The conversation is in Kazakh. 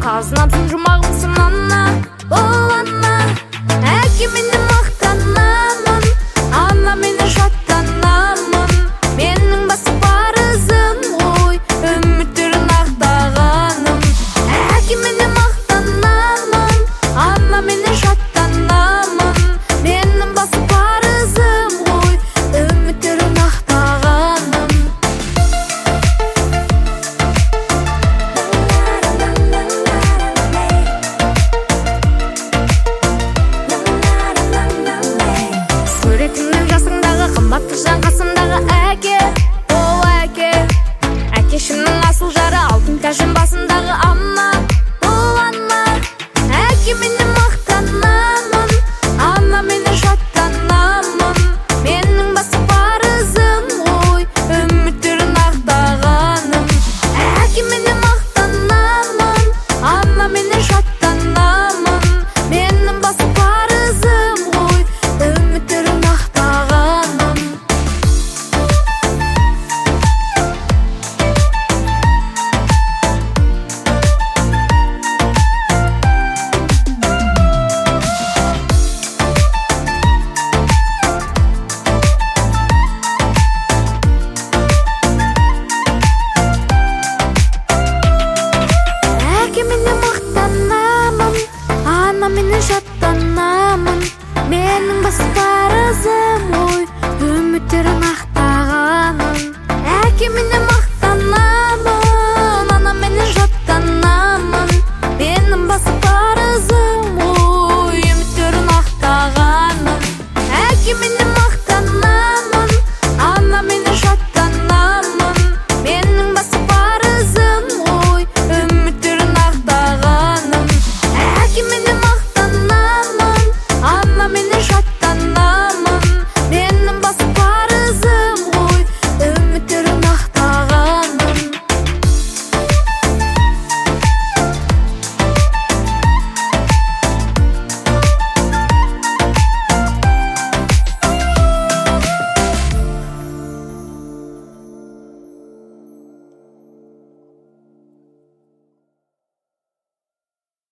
Қазынамсың жұмағымсың ана, ол ана. Әке мені мақтанамын, ана мені жаттанамын. Менің басы парызым ғой, үміттерін ақтағаным. Әке мені мақтанамын, ана мені жаттанамын. Менің басы парызым ғой, үміттерін ақтағаным. Суретіңнің жасыңдағы қымбатты жан қасымдағы әке, ол әке. Әкешімнің асыл жары, алтын тәжім басындағы ана, ол ана. Әке мені мақтанамын, ана мені жаттанамын. Менің басы парызым ғой, үміттерін ақтағаным. Әке мені мақтанамын, ана мені жаттанамын. Менің басы парызым ғой, үміттерін ақтағаным. Әке мені мақтанамын, ана мені жаттанамын. Менің басы парызым ғой, үміттерін ақтағаным. Әке мені